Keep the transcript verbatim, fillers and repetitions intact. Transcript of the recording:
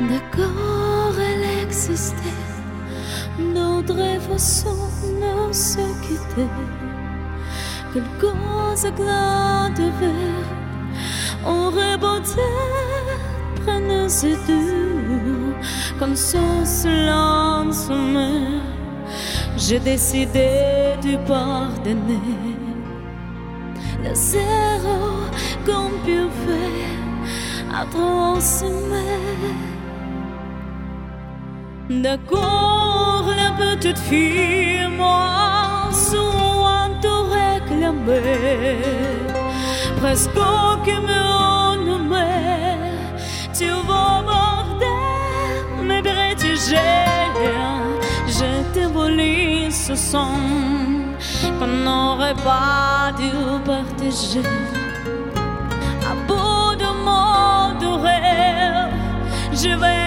D'accord, elle existait, d'autres façons de se quitter. Quelques éclats de verre auraient beauté, prenez ce dur, comme ce silence sommaire. J'ai décidé de pardonner. Le zéro qu'on peut faire à trop s'aimer. D'accord, la petite fille, moi, souvent te réclamait, presque que me nommait. Tu vas border mes protégés. Je t'ai volé ce sang qu'on n'aurait pas dû partager. À bout de mots de rêve, je vais